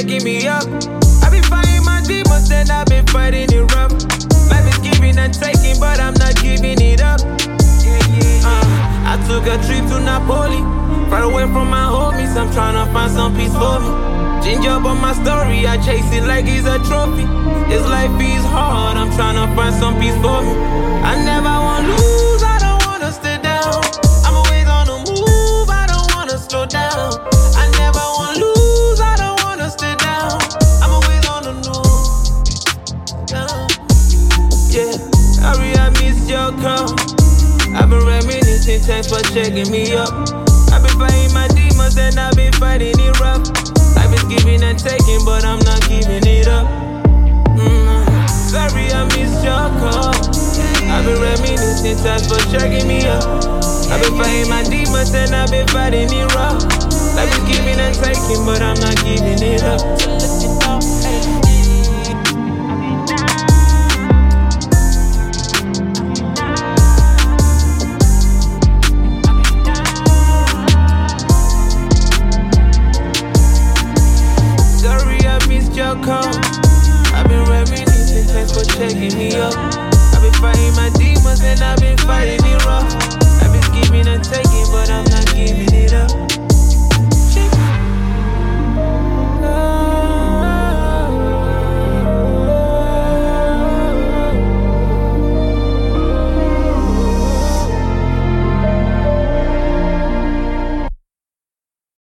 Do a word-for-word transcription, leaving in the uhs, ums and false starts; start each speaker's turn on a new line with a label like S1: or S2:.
S1: shaking me up. I been fighting my demons, then I been fighting it rough. Life is giving and taking, but I'm not giving it up. Uh, I took a trip to Napoli, far away from my homies. I'm tryna find some peace for me. Change up on my story, I chase it like it's a trophy. This life is hard, I'm tryna find some peace for me. I never wanna lose, I don't wanna stay down. I'm always on the move, I don't wanna slow down. I never wanna lose, I don't wanna stay down. I'm always on the move. Down. Yeah, sorry I missed your call. I've been reminiscing, thanks for checking me up. I've been fighting my demons and I've been fighting it rough. Life is giving and taking, but I'm not giving it up. Mm-hmm. Sorry I missed your call. I've been reminiscing, thanks for checking me up. I've been fighting my demons and I've been fighting it rough. Life is giving and taking, but I'm not giving it up. Your call. I've been reminiscing, thanks for checking me up. I've been fighting my demons and I've been fighting it rough. I've been giving and taking, but I'm not giving it up.